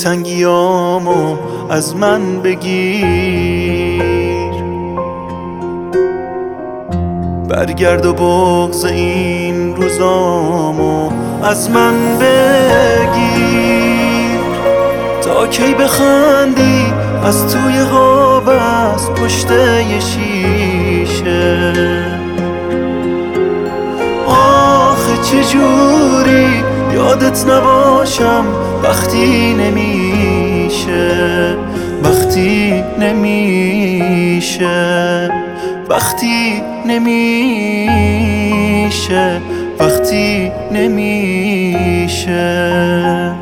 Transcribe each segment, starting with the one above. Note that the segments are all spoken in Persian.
دلتنگیامو از من بگیر، برگرد و بغض این روزامو از من بگیر. تا کی بخندی از توی خواب از پشت یه شیشه؟ آخه چجوری یادت نباشم وقتی نمیشه، وقتی نمیشه، وقتی نمیشه، وقتی نمیشه.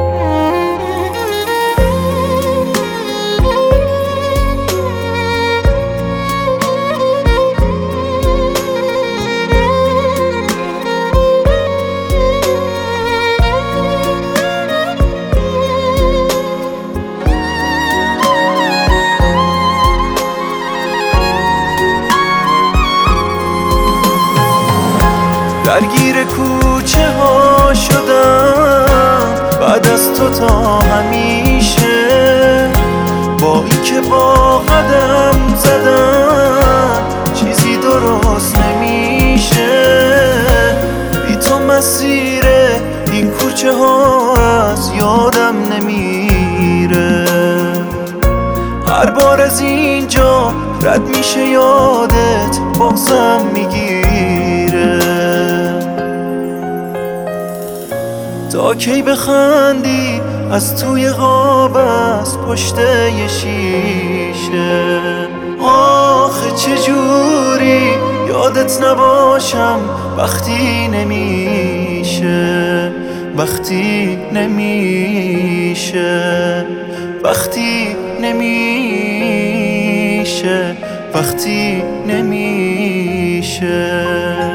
درگیر کوچه ها شدم بعد از تو تا همیشه، با این که با قدم زدم چیزی درست نمیشه. بی تو مسیر این کوچه ها از یادم نمیره، هر بار از اینجا رد میشه یادت بغضم میگیره. تا کی بخندی از توی خواب از پشت یه شیشه؟ آخه چجوری یادت نباشم وقتی نمیشه، وقتی نمیشه، وقتی نمیشه، وقتی نمیشه.